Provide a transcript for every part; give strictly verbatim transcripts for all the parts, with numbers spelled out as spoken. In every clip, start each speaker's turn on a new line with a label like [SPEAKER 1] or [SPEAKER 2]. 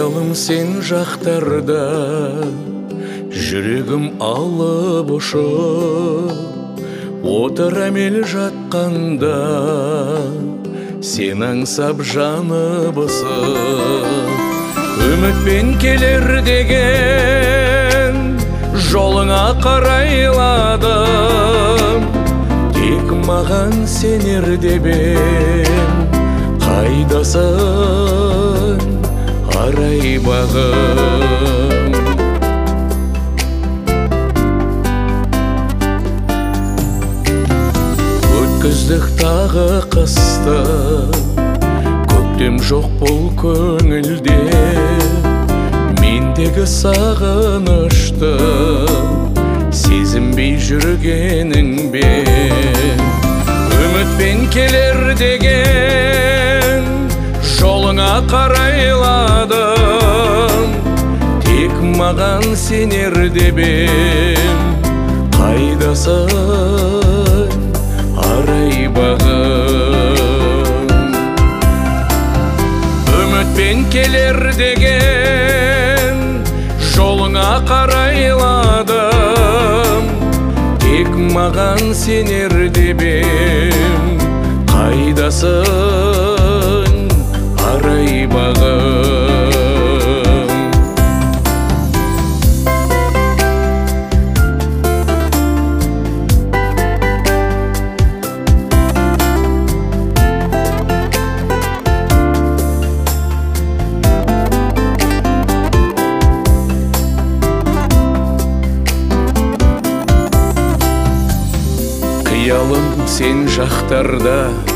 [SPEAKER 1] Қиялым сен жақтарда, жүрегім алып ұшып, отырам ел жатқанда, сен аңсап жаны бысып. Үмітпен келер деген жолыңа қарайладым, тек маған сенер деп ем. Қайдасың арай бағым? Өткіздік тағы қысты, көктем жоқ бұл көңілде. Мендегі сағынышты сезінбей жүргенің бе? Үмітпен келер деген жолыңа қарайладым, тек маған сенер деп ем. Қайдасың арай бағым? Үмітпен келер деген жолыңа қарайладым, тек маған сенер деп ем. Қайдасың арай бағым? Қиялым сен жақтарда,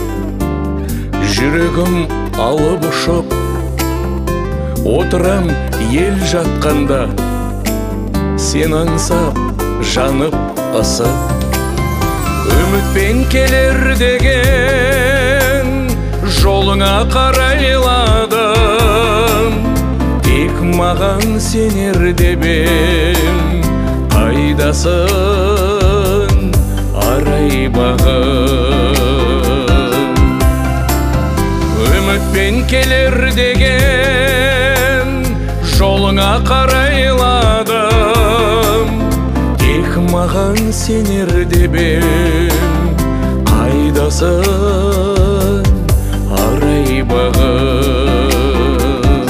[SPEAKER 1] жүрегім алып ұшып, отырам ел жатқанда, сен аңсап жанып ысып. Үмітпен келер деген жолыңа қарайладым, тек маған сенер деп ем. Қайдасың арай бағым? Үмітпен келер деген жолыңа қарайладым, тек маған сенер деп ем. Қайдасың арай бағым?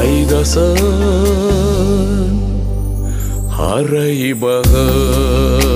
[SPEAKER 1] Қайдасың арай бағым?